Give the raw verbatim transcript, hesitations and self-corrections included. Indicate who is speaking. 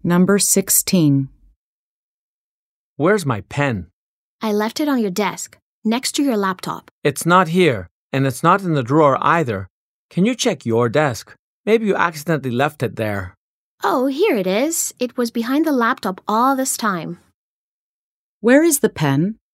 Speaker 1: Number sixteen.
Speaker 2: Where's my pen?
Speaker 3: I left it on your desk, next to your laptop.
Speaker 2: It's not here, and it's not in the drawer either. Can you check your desk? Maybe you accidentally left it there.
Speaker 3: Oh, here it is. It was behind the laptop all this time.
Speaker 1: Where is the pen?